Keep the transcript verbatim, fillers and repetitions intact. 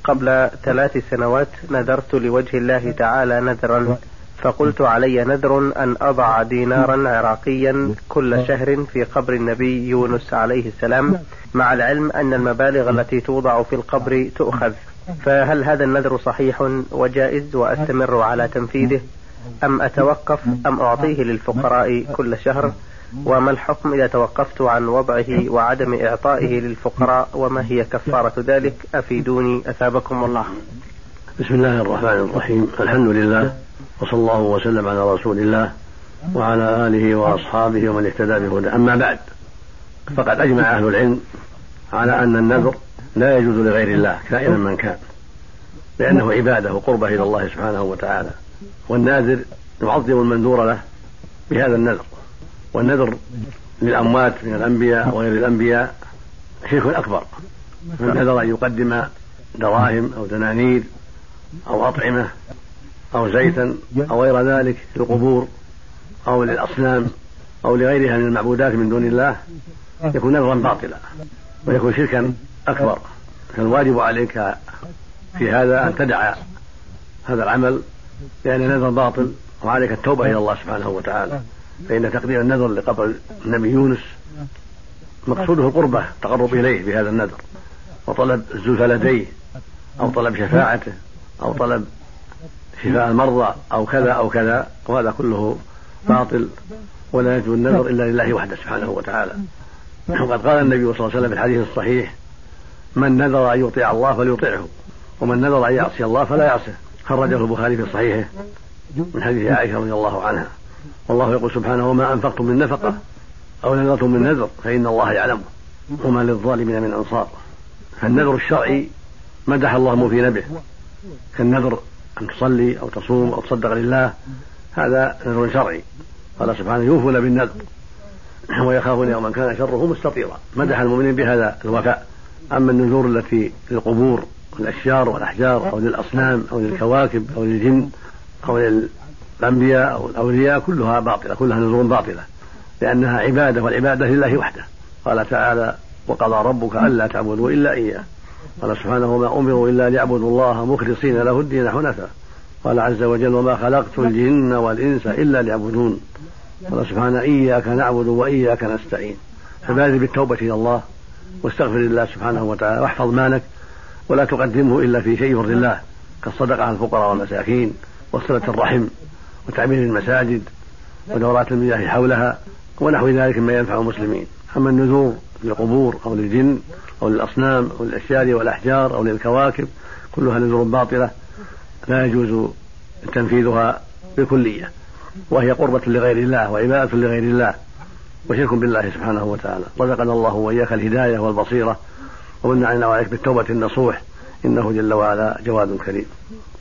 قبل ثلاث سنوات نذرت لوجه الله تعالى نذرا، فقلت علي نذر أن أضع دينارا عراقيا كل شهر في قبر النبي يونس عليه السلام، مع العلم أن المبالغ التي توضع في القبر تؤخذ، فهل هذا النذر صحيح وجائز وأستمر على تنفيذه، أم أتوقف أم أعطيه للفقراء كل شهر؟ وما الحكم إذا توقفت عن وضعه وعدم إعطائه للفقراء، وما هي كفارة ذلك؟ أفيدوني أثابكم الله. بسم الله الرحمن الرحيم، الحمد لله وصلى الله وسلم على رسول الله وعلى آله وأصحابه ومن اهتدى بهداه. أما بعد، فقد أجمع أهل العلم على أن النذر لا يجوز لغير الله كائنا من كان، لأنه عبادة وقربة إلى الله سبحانه وتعالى، والناذر يعظم المنذور له بهذا النذر. والنذر للأموات من الأنبياء وغير الأنبياء شرك أكبر، من نذر أن يقدم دراهم أو دنانير أو أطعمة أو زيتا أو غير ذلك للقبور أو للأصنام أو لغيرها من المعبودات من دون الله، يكون نذرا باطلا ويكون شركا أكبر. فالواجب عليك في هذا أن تدع هذا العمل، لأن النذر باطل، وعليك التوبة إلى الله سبحانه وتعالى. فإن تقدير النذر لقبر النبي يونس مقصوده القربة، تقرب إليه بهذا النذر، وطلب الزلفى لديه أو طلب شفاعته أو طلب شفاء المرضى أو كذا أو كذا، وهذا كله باطل، ولا يجوز النذر إلا لله وحده سبحانه وتعالى. وقد قال النبي صلى الله عليه وسلم في الحديث الصحيح: من نذر أن يطيع الله فليطيعه، ومن نذر أن يعصي الله فلا يعصيه. خرجه البخاري في صحيحه من حديث عائشة رضي الله عنها. والله يقول سبحانه: وما أنفقتم من نفقة أو نذرتم من نذر فإن الله يعلمه وما للظالمين من أنصار. فالنذر الشرعي مدح الله في نبيه، كالنذر أن تصلي أو تصوم أو تصدق لله، هذا نذر شرعي. قال سبحانه: يوفون بالنذر ويخافون يوما كان شره مستطيرا. مدح المؤمنين بهذا الوفاء. أما النذور التي للقبور والأشجار والأحجار أو للأصنام أو للكواكب أو للجن أو للأنبياء أو الأولياء، كلها باطلة، كلها نذور باطلة، لأنها عبادة، والعبادة لله وحده. قال تعالى: وقضى ربك ألا تعبدوا إلا إياه. قال سبحانه: وما أمروا إلا ليعبدوا الله مخلصين له الدين حنفاء. قال عز وجل: وما خلقت الجن والإنس إلا ليعبدون. قال سبحانه: إياك نعبد وإياك نستعين. فبادر بالتوبة إلى الله واستغفر الله سبحانه وتعالى، واحفظ مالك ولا تقدمه إلا في شيء يرضي الله، كالصدقة على الفقراء والمساكين وصلة الرحم وتعمير المساجد ودورات المياه حولها ونحو ذلك مما ينفع المسلمين. أما النذور للقبور أو للجن أو للأصنام أو للأشجار والأحجار أو للكواكب، كلها نذور باطلة لا يجوز تنفيذها بالكلية، وهي قربة لغير الله وعبادة لغير الله وشرك بالله سبحانه وتعالى. رزقنا الله وإياك الهداية والبصيرة، ومن علينا وعليك بالتوبة النصوح، إنه جل وعلا جواد كريم.